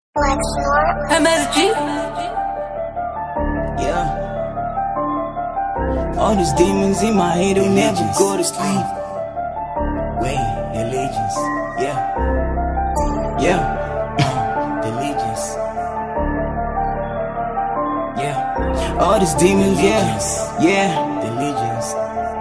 MSG. Yeah. All these demons in my head, they'll never go to sleep. Wait, the legions. Yeah. Yeah. The legions. Yeah. All these demons, yeah. Yeah. The legions.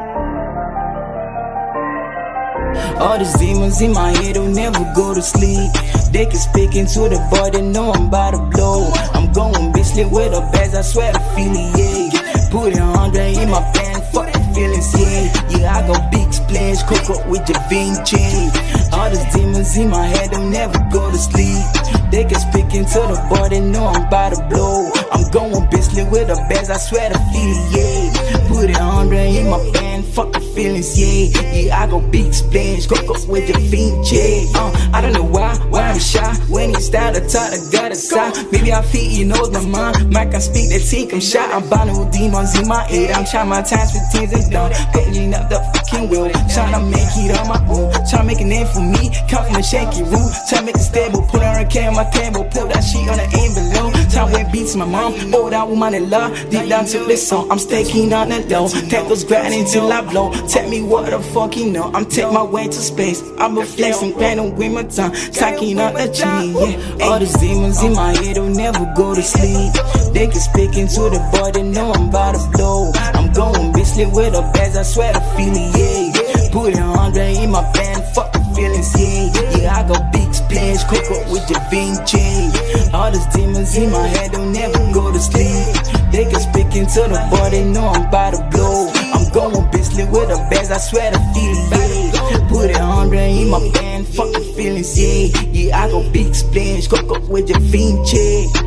All these demons in my head, they'll never go to sleep. They can speak into the boy, they know I'm about to blow. I'm going bitch with a bags, I swear to feel it, yeah. Put it 100 in my band, fuck the feelings, yeah. Yeah, I go big splash, cook up with the Vinci. All these demons in my head, they'll never go to sleep. They can speak into the boy, they know I'm about to blow. I'm going bitch with a bags, I swear to feel it, yeah. Put it 100 in my band, fuck the feelings, yeah. Yeah, I go big splash, cook up with the Vinci. I don't know why I'm shy. When he start to talk, I got a sigh. Maybe I feel he knows my mind. Mike can speak the take him shot. I'm bound with demons in my head. I'm trying my times with things and done. Paging up the fucking wheel. Trying to make it on my own. Trying to make a name for me. Come from a shaky room. Trying to make it stable. Put on a can on my table. Put that shit on the envelope. Trying to win beats my mom. Oh, that woman in love. Deep down to this song. I'm staking on the low. Take those grinding till I blow. Tell me what the fuck you know. I'm taking my way to space. I'm a flexing, grinding with my tongue. Talking on the chain, yeah. All these demons in my head will never go to sleep. They can speak into the boy, they know I'm about to blow. I'm going bitch with a bags, I swear to feel it, yeah. Put it 100 in my band, fuck the feelings, yeah. Yeah, I go big splash, cook up with the Vinci. All these demons in my head will never go to sleep. They can speak into the boy, they know I'm about to blow. I'm going bitch with a bags, I swear to feel it, yeah. Put it 100 in my band, fuck the feelings, yeah. Yeah, I go big splash, cook up with the Vinci.